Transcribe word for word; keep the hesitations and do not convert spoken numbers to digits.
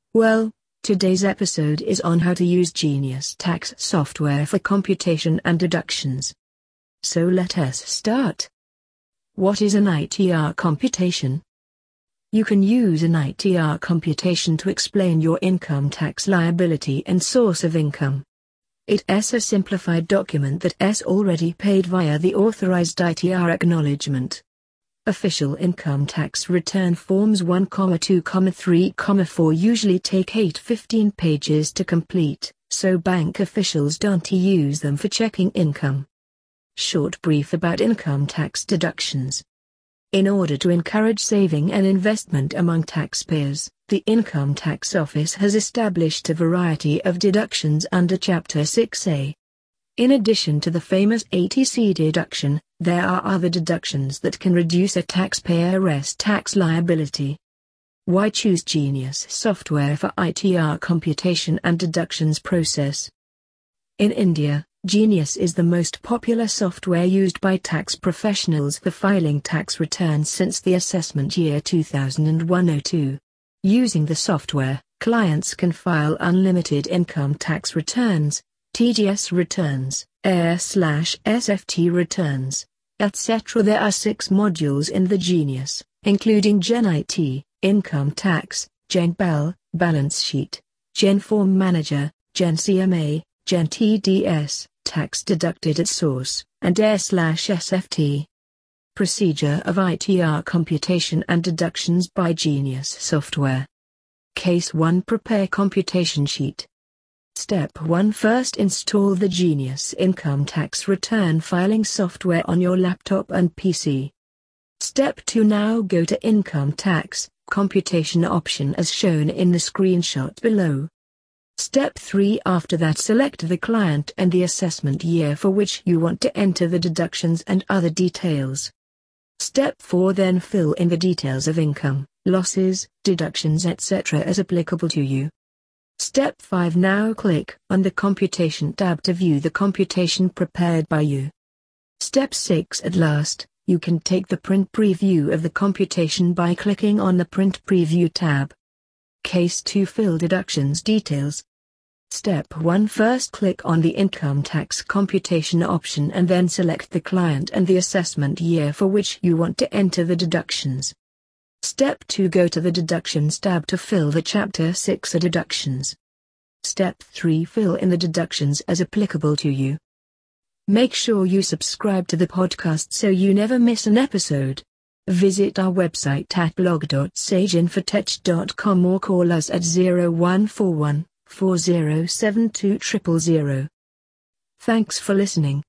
Well, today's episode is on how to use Genius tax software for computation and deductions. So let us start. What is an I T R computation? You can use an I T R computation to explain your income tax liability and source of income. It is a simplified document that is already paid via the authorized I T R acknowledgement. Official income tax return forms one, two, three, four usually take eight to fifteen pages to complete, so bank officials don't use them for checking income. Short brief about income tax deductions. In order to encourage saving and investment among taxpayers, the Income Tax Office has established a variety of deductions under Chapter six A. In addition to the famous A T C deduction, there are other deductions that can reduce a taxpayer's tax liability. Why choose Genius software for I T R computation and deductions process? In India, Genius is the most popular software used by tax professionals for filing tax returns since the assessment year two thousand one oh two. Using the software, clients can file unlimited income tax returns, T G S returns, A S F T returns, et cetera. There are six modules in the Genius, including Gen I T, Income Tax, Gen B L, Balance Sheet, Gen Form Manager, Gen C M A, Gen T D S, Tax Deducted at Source, and A S F T. Procedure of I T R computation and deductions by Genius software. Case one. Prepare computation sheet. Step one. First install the Genius income tax return filing software on your laptop and P C. Step two. Now go to Income Tax Computation option as shown in the screenshot below. Step three. After that, select the client and the assessment year for which you want to enter the deductions and other details. Step four. Then fill in the details of income, losses, deductions et cetera as applicable to you. Step five. Now click on the Computation tab to view the computation prepared by you. Step six. At last, you can take the print preview of the computation by clicking on the Print Preview tab. Case two. Fill deductions details. Step one. First click on the Income Tax Computation option and then select the client and the assessment year for which you want to enter the deductions. Step two. Go to the Deductions tab to fill the Chapter six A deductions. Step three. Fill in the deductions as applicable to you. Make sure you subscribe to the podcast so you never miss an episode. Visit our website at blog dot sage infotech dot com or call us at zero one four one, four zero seven two zero zero zero. Thanks for listening.